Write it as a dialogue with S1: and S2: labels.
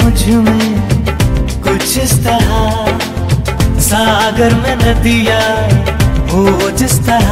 S1: मुझ में कुछ इस तरह, सागर में नदियाँ हो जिस तरह।